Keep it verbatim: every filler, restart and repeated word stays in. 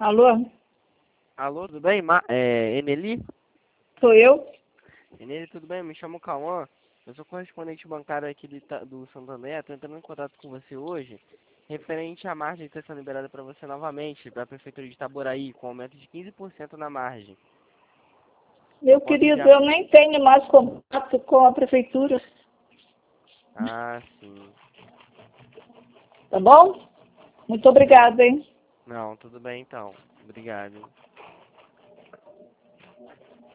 Alô? Alô, tudo bem? Ma é, Emeli? Sou eu? Emeli, tudo bem? Me chamo Cauã. Eu sou correspondente bancário aqui do, Ita do Santander. Estou entrando em contato com você hoje, referente à margem que está sendo liberada para você novamente, para a Prefeitura de Itaboraí, com aumento de quinze por cento na margem. Meu Posso querido, enviar... eu nem tenho mais contato com a prefeitura. Ah, sim. Tá bom? Muito Sim. obrigada, hein? Não, tudo bem então. Obrigado.